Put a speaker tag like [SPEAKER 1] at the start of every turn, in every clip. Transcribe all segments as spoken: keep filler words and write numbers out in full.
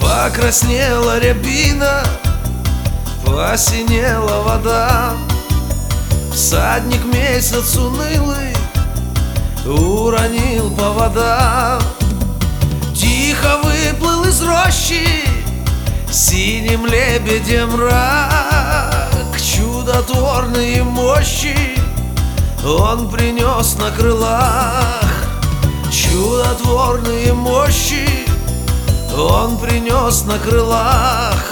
[SPEAKER 1] Покраснела рябина, посинела вода. Всадник месяц унылый уронил повода. Тихо выплыл из рощи синим лебедем рак. Чудотворные мощи он принес на крылах. Чудотворные мощи он принес на крылах.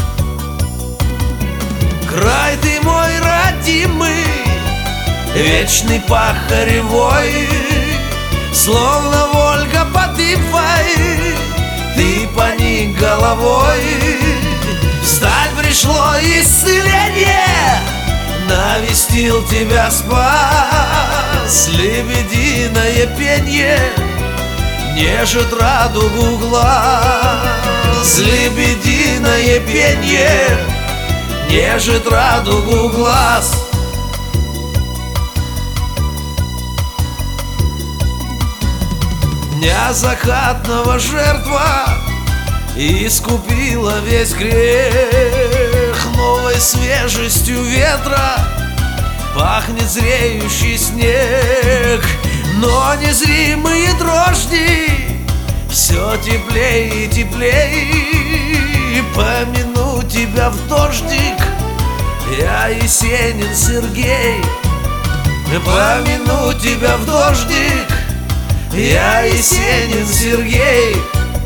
[SPEAKER 1] Край ты мой родимый, вечный пахаревой, словно Вольга под Ивой, ты поник головой. Встать пришло исцеление, навестил тебя спас. Лебединое пенье нежит радугу глаз. Лебединое пенье нежит радугу глаз. Дня закатного жертва искупила весь грех. Новой свежестью ветра пахнет зреющий снег. Но незримые дрожди все теплее и теплее. Помяну тебя в дождик, я Есенин Сергей. Помяну тебя в дождик, я Есенин Сергей.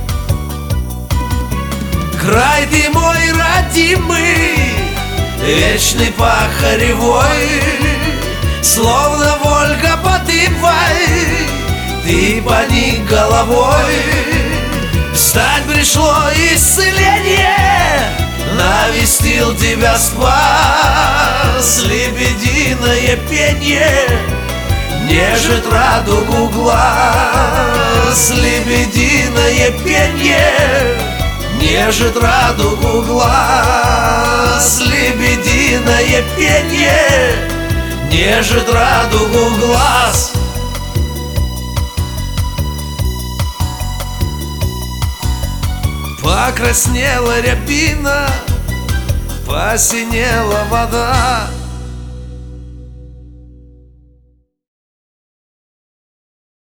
[SPEAKER 1] Край ты мой родимый, вечный пахаревой, словно Вольга под Ивой, ты поник головой. Встать пришло исцеление, навестил тебя спас. Лебединое пенье нежит радугу глаз. Лебединое пенье нежит радугу глаз. Лебединое пенье нежит радугу глаз. Покраснела рябина, посинела вода.